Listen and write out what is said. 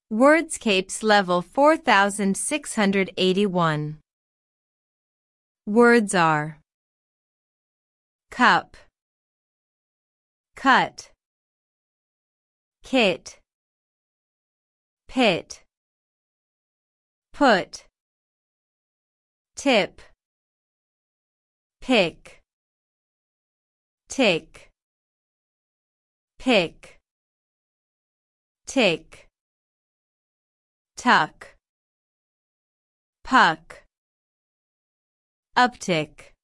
Wordscapes level 4681. Words are cup, cut, kit, pit, put, tip, pick, tick, pick, tick, tuck, puck, uptick.